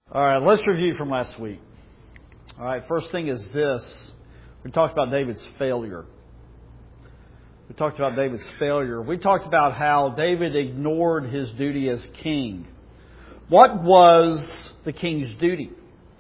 All right, let's review from last week. All right, first thing is this. We talked about David's failure. We talked about how David ignored his duty as king. What was the king's duty?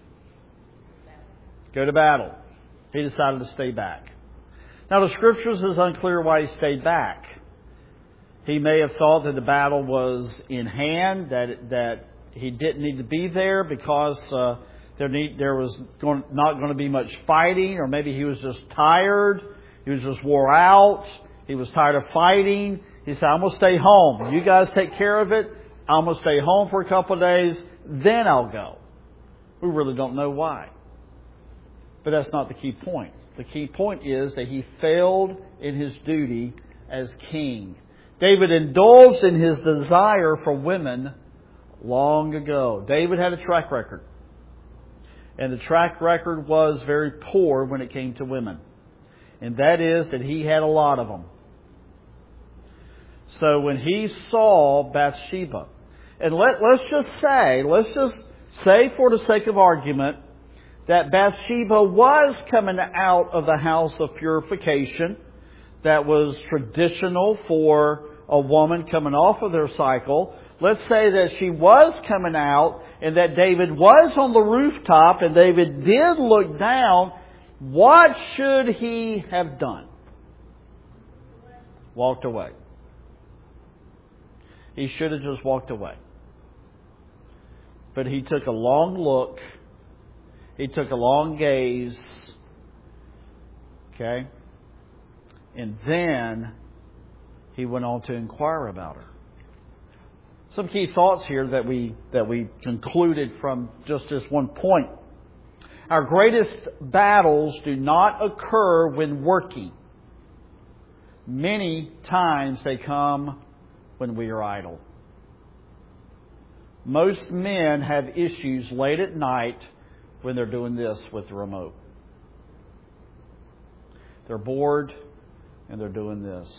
Go to battle. He decided to stay back. Now, the Scriptures is unclear why he stayed back. He may have thought that the battle was in hand, that he didn't need to be there because there was not going to be much fighting, or maybe he was just tired. He was just wore out. He was tired of fighting. He said, I'm going to stay home. You guys take care of it. I'm going to stay home for a couple of days. Then I'll go. We really don't know why. But that's not the key point. The key point is that he failed in his duty as king. David indulged in his desire for women long ago. David had a track record. And the track record was very poor when it came to women. And that is that he had a lot of them. So when he saw Bathsheba, and let's just say for the sake of argument, that Bathsheba was coming out of the house of purification that was traditional for a woman coming off of their cycle. Let's say that she was coming out and that David was on the rooftop and David did look down. What should he have done? Walked away. He should have just walked away. But he took a long look. He took a long gaze. Okay? And then he went on to inquire about her. Some key thoughts here that we concluded from just this one point. Our greatest battles do not occur when working. Many times they come when we are idle. Most men have issues late at night when they're doing this with the remote. They're bored and they're doing this.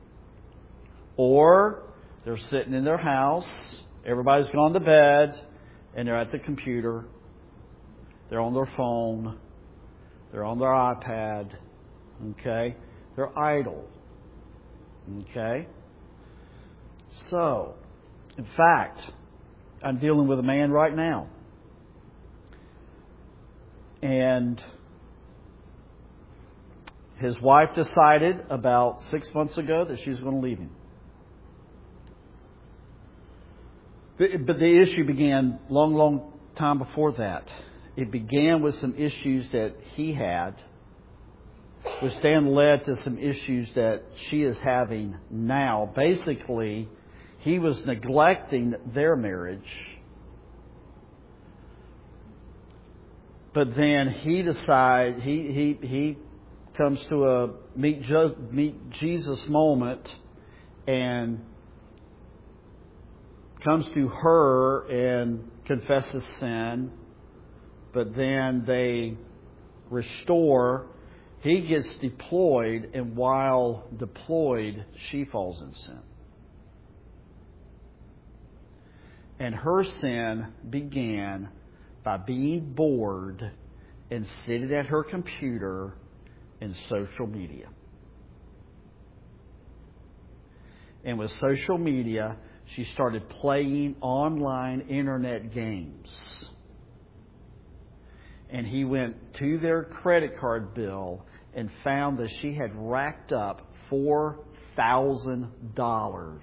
Or they're sitting in their house, everybody's gone to bed, and they're at the computer. They're on their phone. They're on their iPad. Okay? They're idle. Okay? So, in fact, I'm dealing with a man right now. And his wife decided about 6 months ago that she's going to leave him. But the issue began long time before that. It began with some issues that he had, which then led to some issues that she is having now. Basically, he was neglecting their marriage. But then he decides, he comes to a meet Jesus moment and comes to her and confesses sin. But then they restore. He gets deployed, and while deployed, she falls in sin. And her sin began by being bored and sitting at her computer in social media. And with social media, she started playing online internet games. And he went to their credit card bill and found that she had racked up $4,000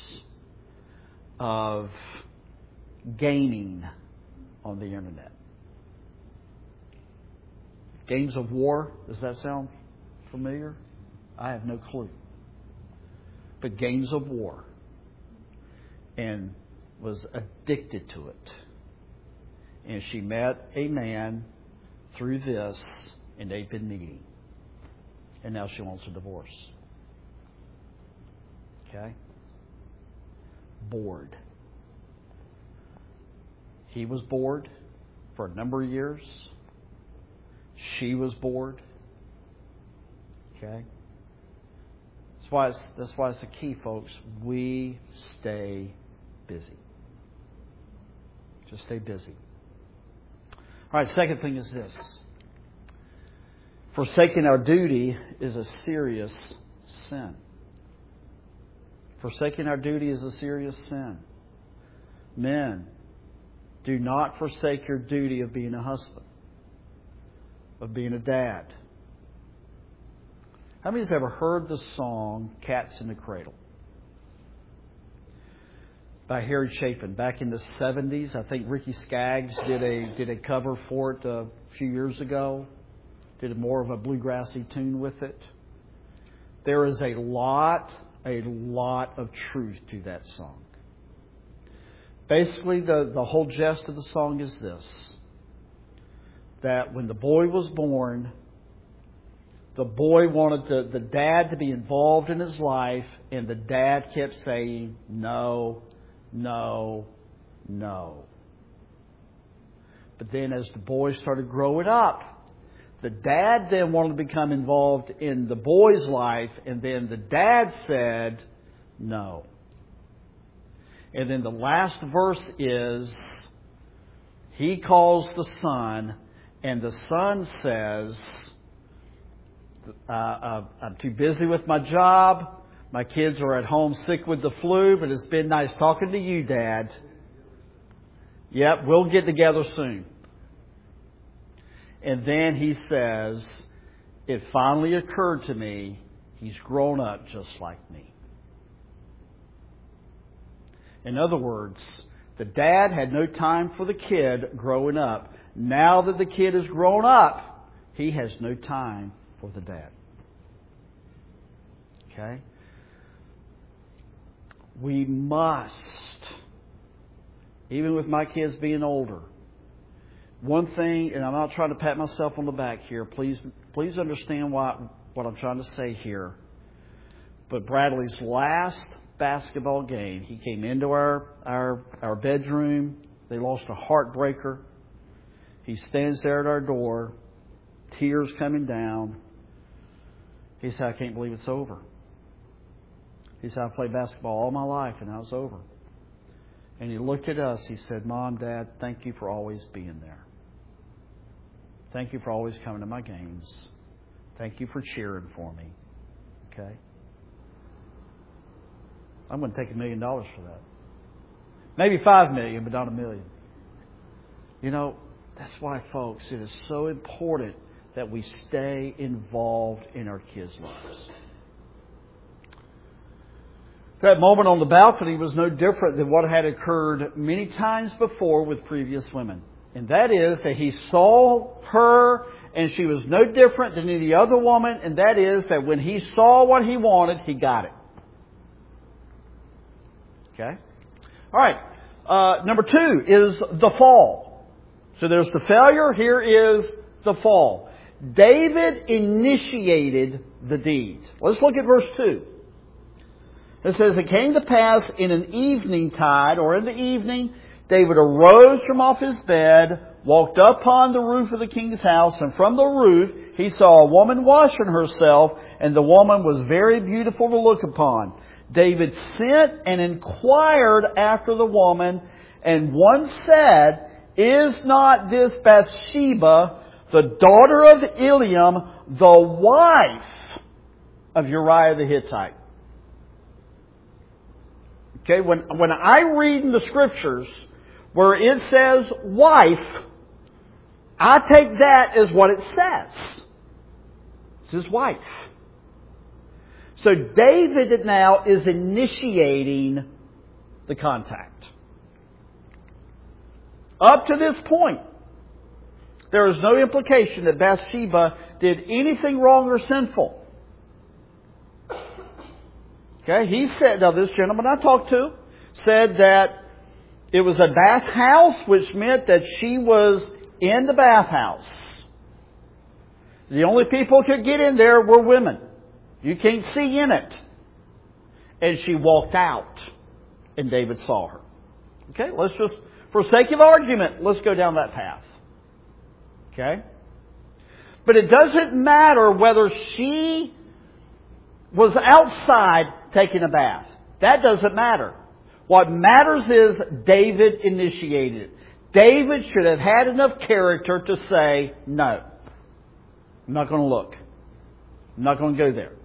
of gaming on the internet. Games of War, does that sound familiar? I have no clue. But Games of War. And was addicted to it. And she met a man through this, and they've been meeting. And now she wants a divorce. Okay? Bored. He was bored for a number of years. She was bored. Okay? That's why it's the key, folks. We stay busy. Just stay busy. All right, second thing is this. Forsaking our duty is a serious sin. Forsaking our duty is a serious sin. Men, do not forsake your duty of being a husband, of being a dad. How many has ever heard the song Cats in the Cradle? By Harry Chapin. Back in the 70s, I think Ricky Skaggs did a cover for it a few years ago. Did more of a bluegrassy tune with it. There is a lot of truth to that song. Basically, the whole gist of the song is this: that when the boy was born, the boy wanted the dad to be involved in his life, and the dad kept saying, no, no, no. But then as the boy started growing up, the dad then wanted to become involved in the boy's life, and then the dad said, no. And then the last verse is, he calls the son, and the son says, I'm too busy with my job. My kids are at home sick with the flu, but it's been nice talking to you, Dad. Yep, we'll get together soon. And then he says, it finally occurred to me, he's grown up just like me. In other words, the dad had no time for the kid growing up. Now that the kid has grown up, he has no time for the dad. Okay? We must, even with my kids being older, one thing, and I'm not trying to pat myself on the back here, please understand what I'm trying to say here. But Bradley's last basketball game, he came into our bedroom. They lost a heartbreaker. He stands there at our door, tears coming down. He said, I can't believe it's over. He said, I played basketball all my life and now it's over. And he looked at us. He said, Mom, Dad, thank you for always being there. Thank you for always coming to my games. Thank you for cheering for me. Okay? I'm going to take $1 million for that. Maybe $5 million, but not $1 million. You know, that's why, folks, it is so important that we stay involved in our kids' lives. That moment on the balcony was no different than what had occurred many times before with previous women. And that is that he saw her and she was no different than any other woman. And that is that when he saw what he wanted, he got it. Okay? All right. Number 2 is the fall. So there's the failure. Here is the fall. David initiated the deed. Let's look at verse 2. It says, it came to pass in an evening tide, or in the evening, David arose from off his bed, walked up upon the roof of the king's house, and from the roof he saw a woman washing herself, and the woman was very beautiful to look upon. David sent and inquired after the woman, and one said, is not this Bathsheba, the daughter of Eliam, the wife of Uriah the Hittite? Okay, when I read in the Scriptures where it says wife, I take that as what it says. It's his wife. So David now is initiating the contact. Up to this point, there is no implication that Bathsheba did anything wrong or sinful. Okay, he said, now this gentleman I talked to said that it was a bathhouse, which meant that she was in the bathhouse. The only people who could get in there were women. You can't see in it. And she walked out, and David saw her. Okay, let's just, for sake of argument, let's go down that path. Okay? But it doesn't matter whether she was outside taking a bath. That doesn't matter. What matters is David initiated it. David should have had enough character to say, no, I'm not going to look. I'm not going to go there.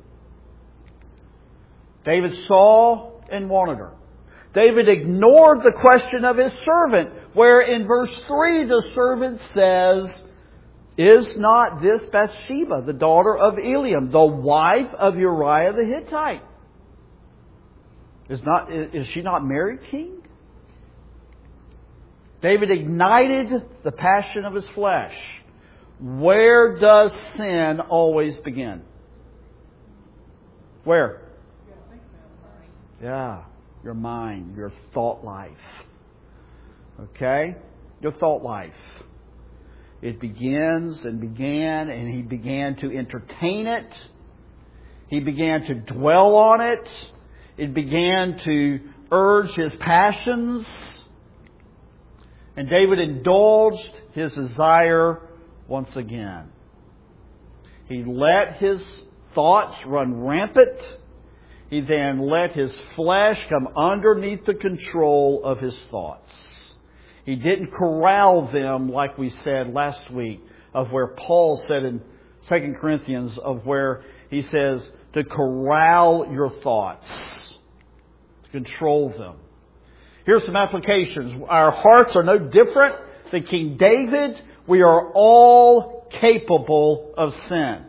David saw and wanted her. David ignored the question of his servant, where in verse 3 the servant says, is not this Bathsheba, the daughter of Eliam, the wife of Uriah the Hittite? Is she not married, king? David ignited the passion of his flesh. Where does sin always begin? Where? Yeah, your mind, your thought life. Okay? Your thought life. It begins and began, and he began to entertain it. He began to dwell on it. It began to urge his passions. And David indulged his desire once again. He let his thoughts run rampant. He then let his flesh come underneath the control of his thoughts. He didn't corral them like we said last week, of where Paul said in 2 Corinthians, of where he says to corral your thoughts, to control them. Here's some applications. Our hearts are no different than King David. We are all capable of sin.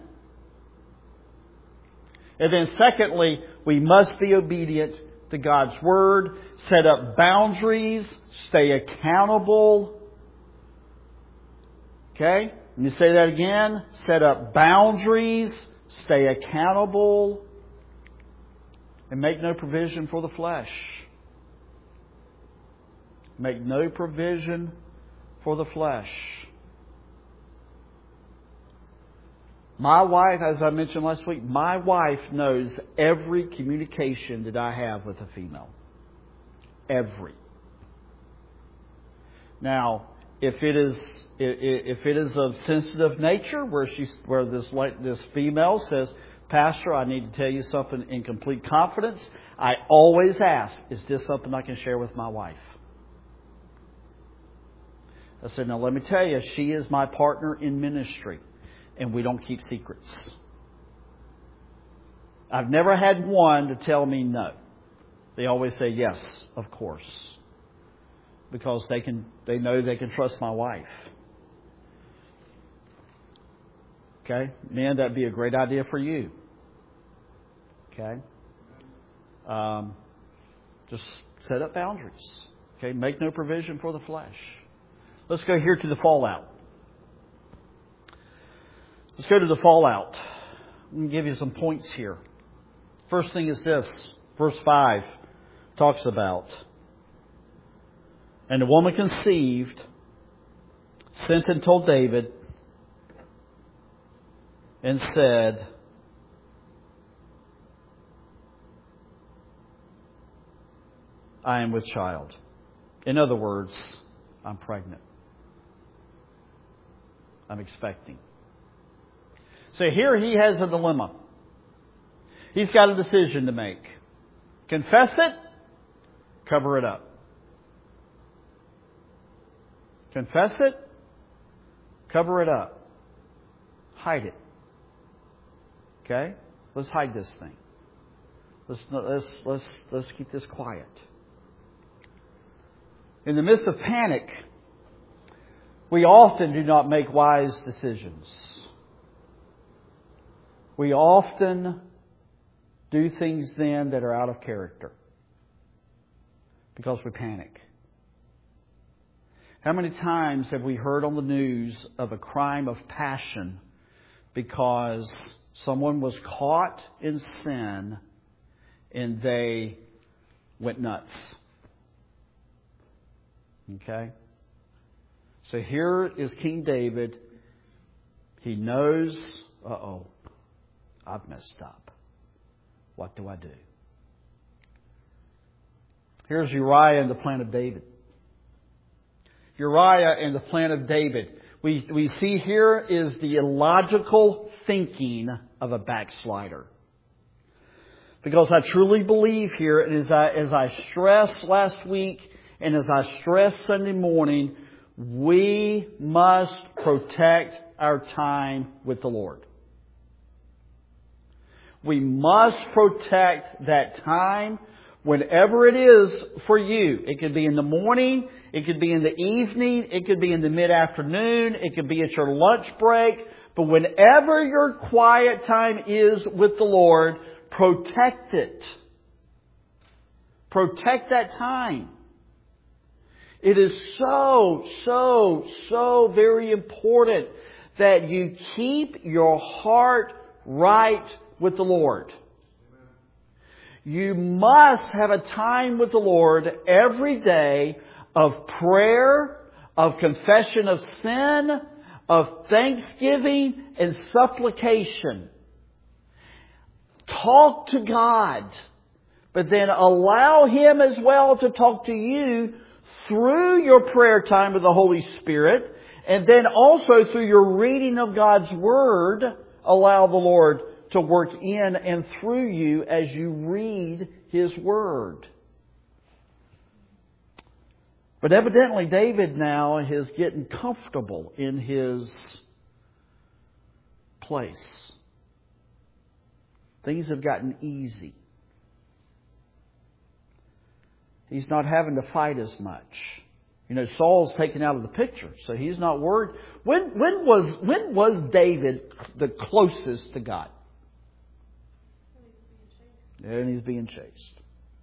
And then secondly, we must be obedient to God's Word, set up boundaries, stay accountable. Okay? Let me say that again. Set up boundaries, stay accountable, and make no provision for the flesh. Make no provision for the flesh. My wife, as I mentioned last week, my wife knows every communication that I have with a female. Every. Now, if it is of sensitive nature, where this female says, Pastor, I need to tell you something in complete confidence, I always ask, is this something I can share with my wife? I said, now let me tell you, she is my partner in ministry. And we don't keep secrets. I've never had one to tell me no. They always say yes, of course. Because they know they can trust my wife. Okay? Man, that'd be a great idea for you. Okay? Just set up boundaries. Okay? Make no provision for the flesh. Let's go here to the fallout. Let's go to the fallout. I'm going to give you some points here. First thing is this. Verse 5 talks about, and the woman conceived, sent and told David, and said, I am with child. In other words, I'm pregnant. I'm expecting. So here he has a dilemma. He's got a decision to make. Confess it, cover it up. Confess it, cover it up. Hide it. Okay? Let's hide this thing. Let's keep this quiet. In the midst of panic, we often do not make wise decisions. We often do things then that are out of character because we panic. How many times have we heard on the news of a crime of passion because someone was caught in sin and they went nuts? Okay? So here is King David. He knows, I've messed up. What do I do? Here's Uriah and the plan of David. Uriah and the plan of David. We see here is the illogical thinking of a backslider. Because I truly believe here, and as I stressed last week, and as I stressed Sunday morning, We must protect our time with the Lord. We must protect that time whenever it is for you. It could be in the morning. It could be in the evening. It could be in the mid-afternoon. It could be at your lunch break. But whenever your quiet time is with the Lord, protect it. Protect that time. It is so very important that you keep your heart right with the Lord. You must have a time with the Lord every day of prayer, of confession of sin, of thanksgiving and supplication. Talk to God, but then allow Him as well to talk to you through your prayer time with the Holy Spirit, and then also through your reading of God's Word, allow the Lord to work in and through you as you read His Word. But evidently David now is getting comfortable in his place. Things have gotten easy. He's not having to fight as much. You know, Saul's taken out of the picture, so he's not worried. When was David the closest to God? And he's being chased.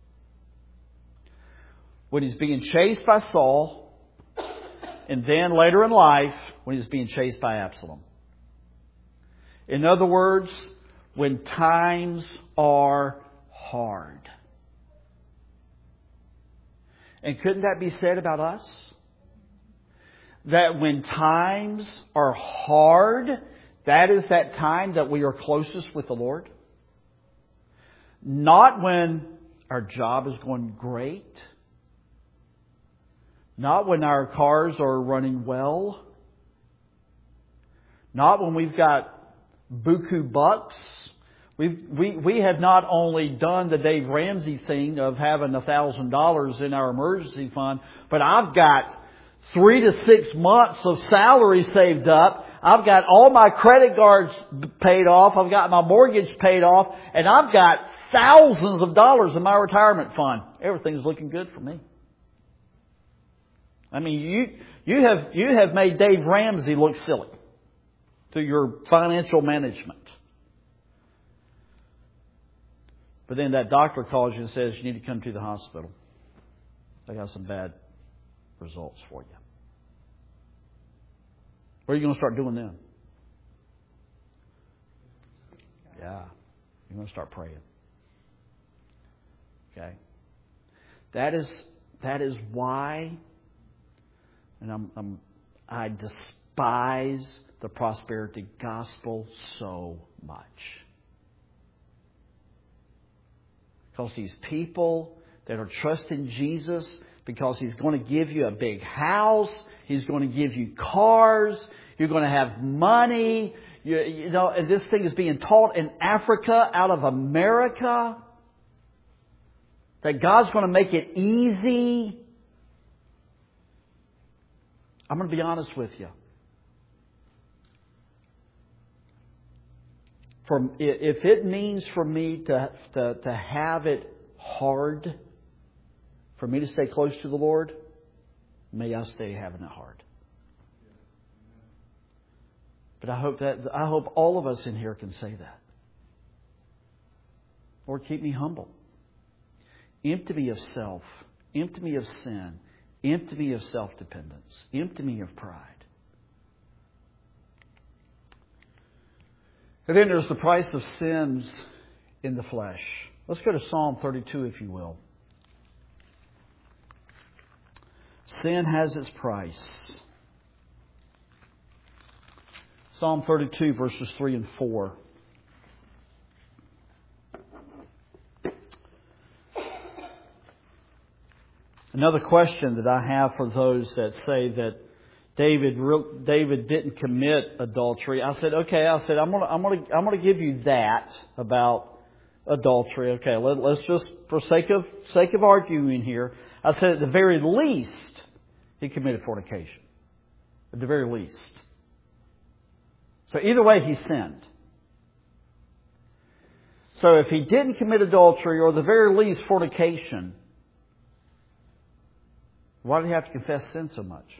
When he's being chased by Saul, and then later in life, when he's being chased by Absalom. In other words, when times are hard. And couldn't that be said about us? That when times are hard, that is that time that we are closest with the Lord? Not when our job is going great. Not when our cars are running well. Not when we've got buku bucks. We have not only done the Dave Ramsey thing of having $1,000 in our emergency fund, but I've got 3 to 6 months of salary saved up. I've got all my credit cards paid off. I've got my mortgage paid off. And I've got thousands of dollars in my retirement fund. Everything's looking good for me. I mean, you have made Dave Ramsey look silly through your financial management. But then that doctor calls you and says you need to come to the hospital. I got some bad results for you. What are you going to start doing then? Yeah, you're going to start praying. Okay, that is why, and I despise the prosperity gospel so much. Because these people that are trusting Jesus, because He's going to give you a big house, He's going to give you cars, you're going to have money, you know, and this thing is being taught in Africa out of America, that God's going to make it easy. I'm going to be honest with you. If it means for me to have it hard, for me to stay close to the Lord, may I stay having it hard. But I hope all of us in here can say that. Lord, keep me humble. Empty me of self. Empty me of sin. Empty me of self-dependence. Empty me of pride. And then there's the price of sins in the flesh. Let's go to Psalm 32, if you will. Sin has its price. Psalm 32, verses 3 and 4. Another question that I have for those that say that David didn't commit adultery. I said, okay. I'm gonna give you that about adultery. Okay, let's just, for sake of arguing here, I said at the very least he committed fornication. at the very least. So either way, he sinned. So if he didn't commit adultery, or at the very least fornication, why did he have to confess sin so much?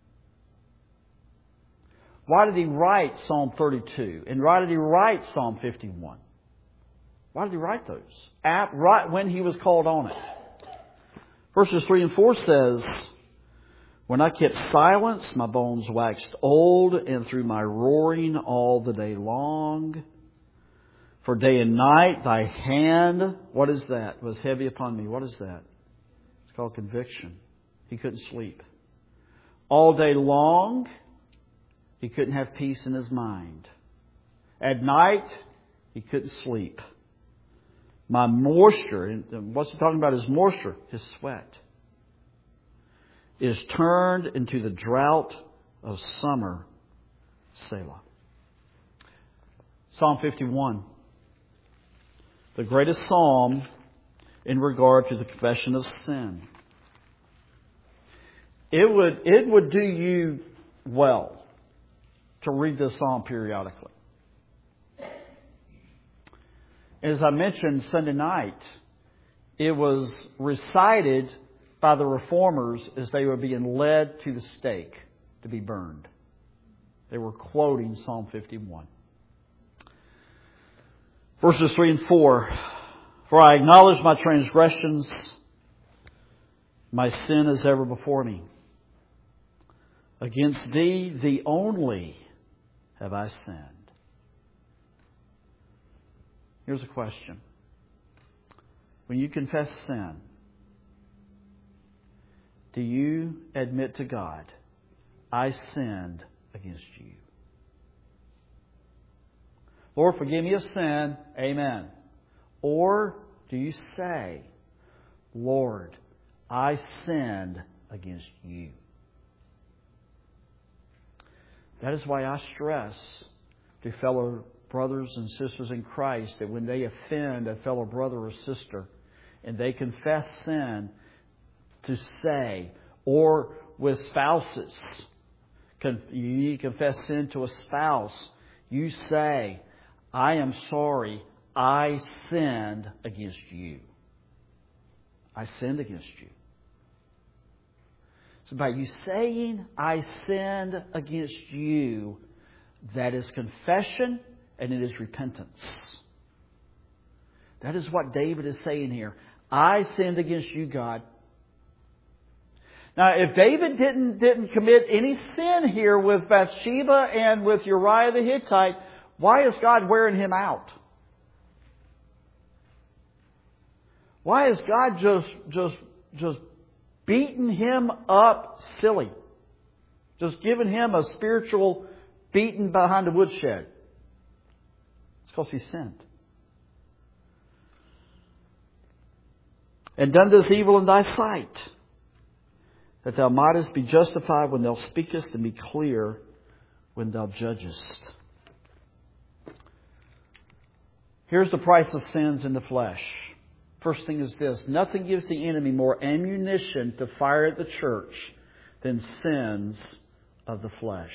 Why did he write Psalm 32? And why did he write Psalm 51? Why did he write those? Right when he was called on it. Verses 3 and 4 says, when I kept silence, my bones waxed old, and through my roaring all the day long. For day and night thy hand, what is that? Was heavy upon me. What is that? It's called conviction. He couldn't sleep. All day long, he couldn't have peace in his mind. At night, he couldn't sleep. My moisture, and what's he talking about? His moisture, his sweat, is turned into the drought of summer. Selah. Psalm 51. The greatest psalm in regard to the confession of sin. It would do you well to read this psalm periodically. As I mentioned Sunday night, it was recited by the reformers as they were being led to the stake to be burned. They were quoting Psalm 51. Verses 3 and 4. For I acknowledge my transgressions, my sin is ever before me. Against thee, thee only, have I sinned. Here's a question. When you confess sin, do you admit to God, I sinned against you? Lord, forgive me of sin. Amen. Or do you say, Lord, I sinned against you? That is why I stress to fellow brothers and sisters in Christ that when they offend a fellow brother or sister and they confess sin, to say, or with spouses, you confess sin to a spouse, you say, I am sorry, I sinned against you. I sinned against you. So by you saying, I sinned against you, that is confession and it is repentance. That is what David is saying here. I sinned against you, God. Now, if David didn't commit any sin here with Bathsheba and with Uriah the Hittite, why is God wearing him out? Why is God just beating him up silly? Just giving him a spiritual beating behind the woodshed? It's because he sinned. And done this evil in thy sight, that thou mightest be justified when thou speakest, and be clear when thou judgest. Here's the price of sins in the flesh. First thing is this. Nothing gives the enemy more ammunition to fire at the church than sins of the flesh.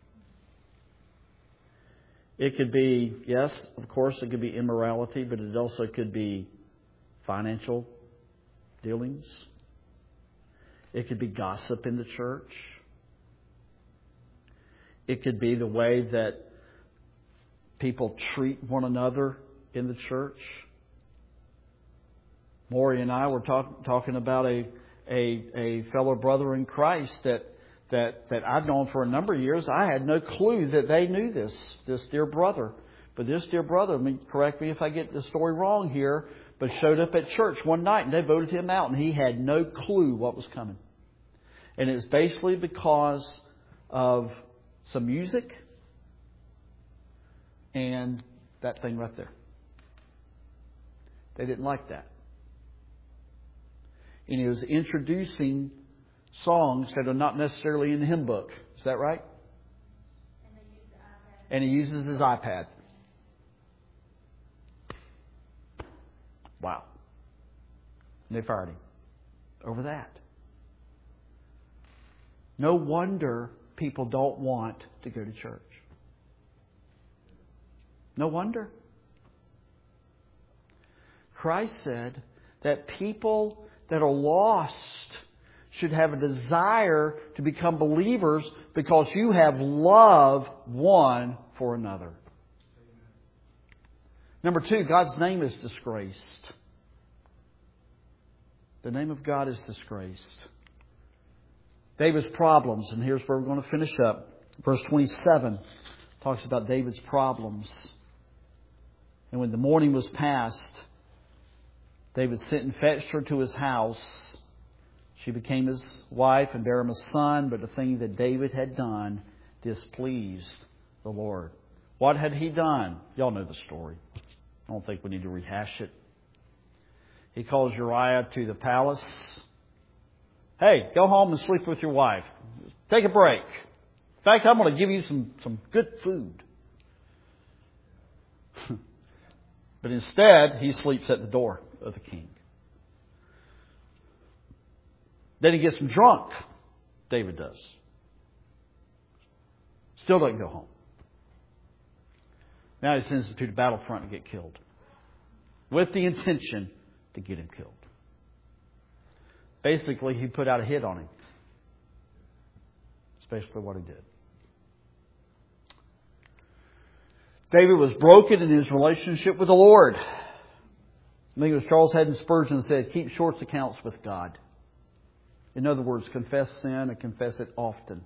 It could be, yes, of course, it could be immorality, but it also could be financial dealings. It could be gossip in the church. It could be the way that people treat one another in the church. Maury and I were talking about a fellow brother in Christ that I've known for a number of years. I had no clue that they knew this dear brother. But this dear brother, correct me if I get the story wrong here, but showed up at church one night and they voted him out and he had no clue what was coming. And it's basically because of some music and that thing right there. They didn't like that. And he was introducing songs that are not necessarily in the hymn book. Is that right? And he uses his iPad. Wow. And they fired him over that. No wonder people don't want to go to church. No wonder. Christ said that people that are lost should have a desire to become believers because you have love one for another. Number 2, God's name is disgraced. The name of God is disgraced. David's problems, and here's where we're going to finish up. Verse 27 talks about David's problems. And when the morning was past, David sent and fetched her to his house. She became his wife and bare him a son, but the thing that David had done displeased the Lord. What had he done? Y'all know the story. I don't think we need to rehash it. He calls Uriah to the palace. Hey, go home and sleep with your wife. Take a break. In fact, I'm going to give you some good food. But instead, he sleeps at the door of the king. Then he gets him drunk. David does. Still doesn't go home. Now he sends him to the battlefront to get killed. With the intention to get him killed. Basically, he put out a hit on him. That's basically what he did. David was broken in his relationship with the Lord. I think it was Charles Haddon Spurgeon said, keep short accounts with God. In other words, confess sin and confess it often.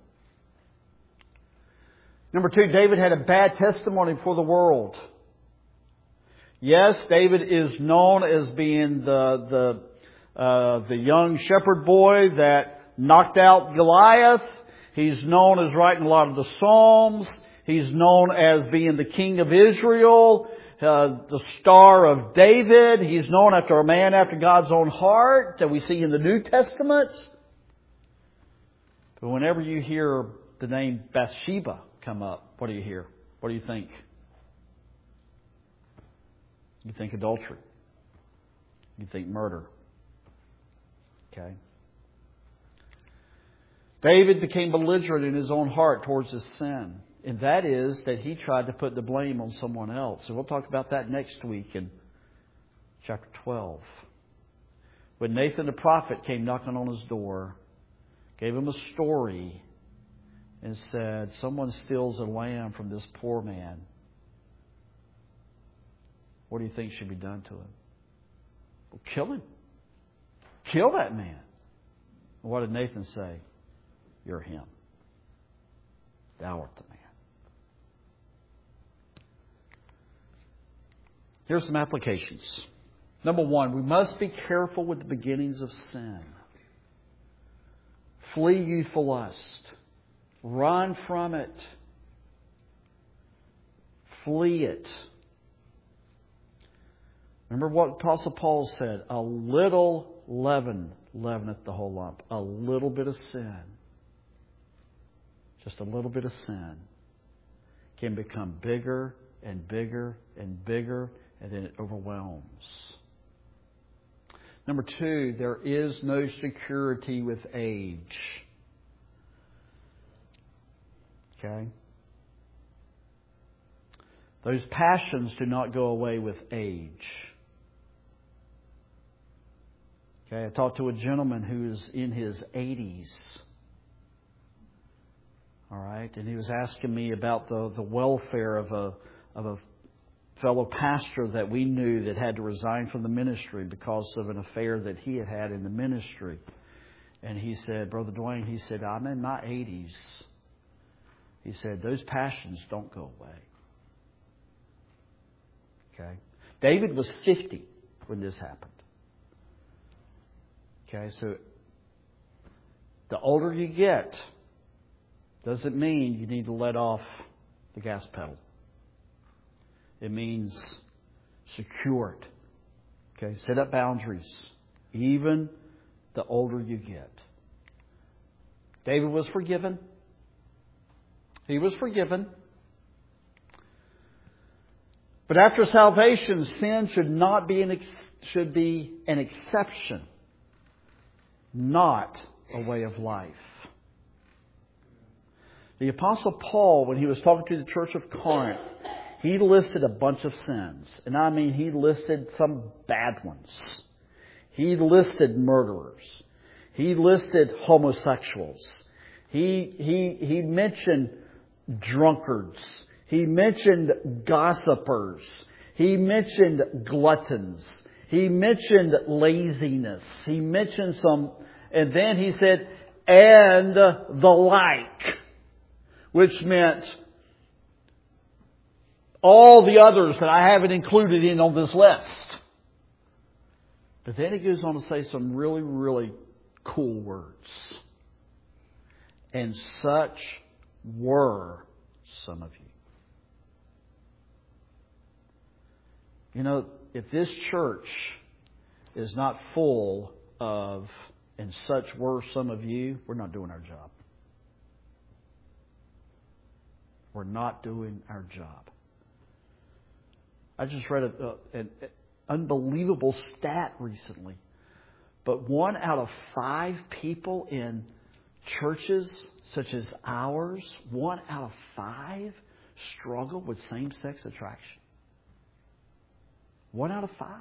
Number 2, David had a bad testimony for the world. Yes, David is known as being the young shepherd boy that knocked out Goliath. He's known as writing a lot of the Psalms. He's known as being the king of Israel, the star of David. He's known after a man after God's own heart that we see in the New Testament. But whenever you hear the name Bathsheba come up, what do you hear? What do you think? You think adultery. You think murder. Okay. David became belligerent in his own heart towards his sin. And that is that he tried to put the blame on someone else. And we'll talk about that next week in chapter 12. When Nathan the prophet came knocking on his door, gave him a story, and said, someone steals a lamb from this poor man. What do you think should be done to him? Well, kill him. Kill that man. And what did Nathan say? You're him. Thou art the man. Here's some applications. Number 1, we must be careful with the beginnings of sin. Flee youthful lust. Run from it. Flee it. Remember what Apostle Paul said, a little leaven leaveneth the whole lump. A little bit of sin, just a little bit of sin, can become bigger and bigger and bigger, and then it overwhelms. Number 2, there is no security with age. Okay? Those passions do not go away with age. Okay, I talked to a gentleman who is in his 80s. All right, and he was asking me about the welfare of a fellow pastor that we knew that had to resign from the ministry because of an affair that he had had in the ministry. And he said, Brother Dwayne, he said, I'm in my 80s. He said, those passions don't go away. Okay, David was 50 when this happened. Okay, so the older you get doesn't mean you need to let off the gas pedal. It means secure it. Okay, set up boundaries. Even the older you get. David was forgiven. He was forgiven. But after salvation, sin should be an exception, not a way of life. The Apostle Paul, when he was talking to the church of Corinth, he listed a bunch of sins. And I mean, he listed some bad ones. He listed murderers. He listed homosexuals. He mentioned drunkards. He mentioned gossipers. He mentioned gluttons. He mentioned laziness. He mentioned some, and then he said, and the like, which meant all the others that I haven't included in on this list. But then he goes on to say some really, really cool words. And such were some of you. You know, if this church is not full of, and such were some of you, we're not doing our job. We're not doing our job. I just read an unbelievable stat recently. But 1 out of 5 people in churches such as ours, 1 out of 5 struggle with same-sex attraction. 1 out of 5.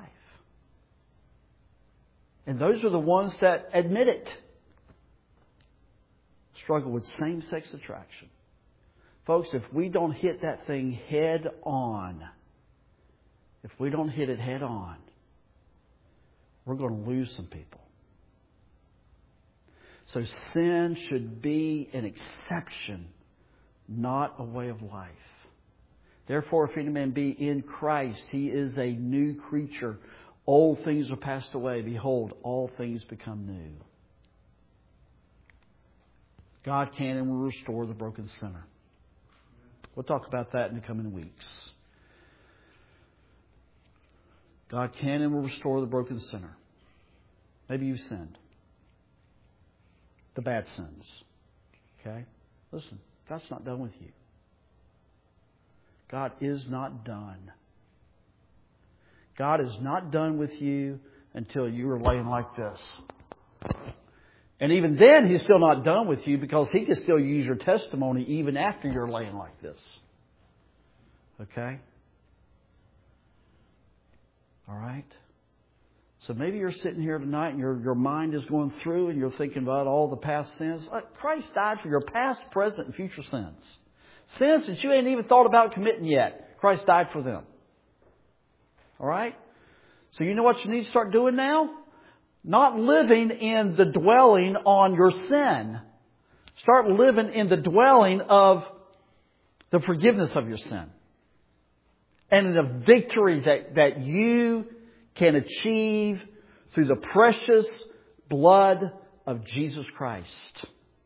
And those are the ones that admit it. Struggle with same-sex attraction. Folks, if we don't hit that thing head on, we're going to lose some people. So sin should be an exception, not a way of life. Therefore, if any man be in Christ, he is a new creature. Old things are passed away. Behold, all things become new. God can and will restore the broken sinner. We'll talk about that in the coming weeks. God can and will restore the broken sinner. Maybe you've sinned. The bad sins. Okay? Listen, God's not done with you. God is not done. God is not done with you until you are laying like this. And even then, He's still not done with you because He can still use your testimony even after you're laying like this. Okay? All right? So maybe you're sitting here tonight and your mind is going through and you're thinking about all the past sins. Christ died for your past, present, and future sins. Sins that you ain't even thought about committing yet. Christ died for them. All right? So you know what you need to start doing now? Not living in the dwelling on your sin. Start living in the dwelling of the forgiveness of your sin. And in the victory that you can achieve through the precious blood of Jesus Christ.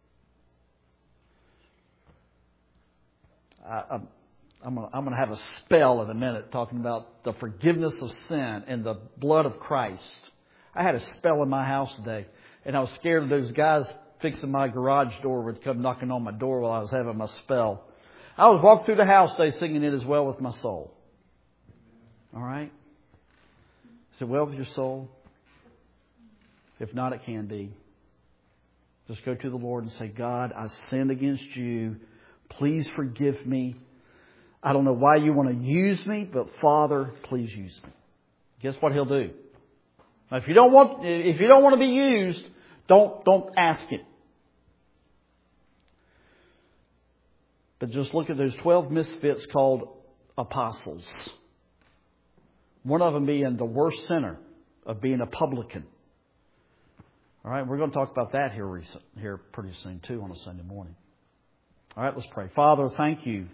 I'm going to have a spell in a minute talking about the forgiveness of sin and the blood of Christ. I had a spell in my house today, and I was scared of those guys fixing my garage door would come knocking on my door while I was having my spell. I was walking through the house today singing It Is Well With My Soul. All right? Is it well with your soul? If not, it can be. Just go to the Lord and say, God, I sinned against you. Please forgive me. I don't know why you want to use me, but Father, please use me. Guess what He'll do? Now, if you don't want to be used, don't ask Him. But just look at those 12 misfits called apostles. One of them being the worst sinner of being a publican. All right, we're going to talk about that here pretty soon too on a Sunday morning. All right, let's pray. Father, thank you.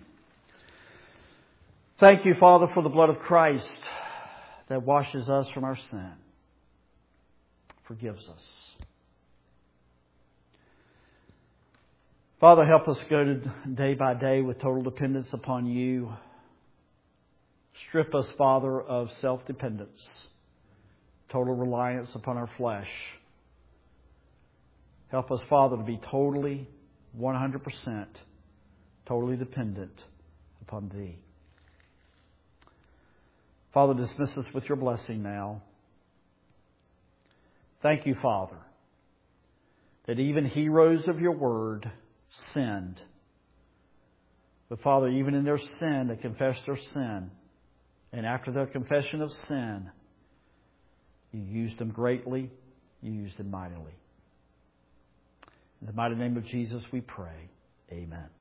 Thank you, Father, for the blood of Christ that washes us from our sin. Forgives us. Father, help us go to day by day with total dependence upon you. Strip us, Father, of self-dependence, total reliance upon our flesh. Help us, Father, to be totally, 100%, totally dependent upon Thee. Father, dismiss us with your blessing now. Thank you, Father, that even heroes of your word sinned But Father, even in their sin, they confessed their sin. And after their confession of sin, You used them greatly. You used them mightily. In the mighty name of Jesus we pray. Amen.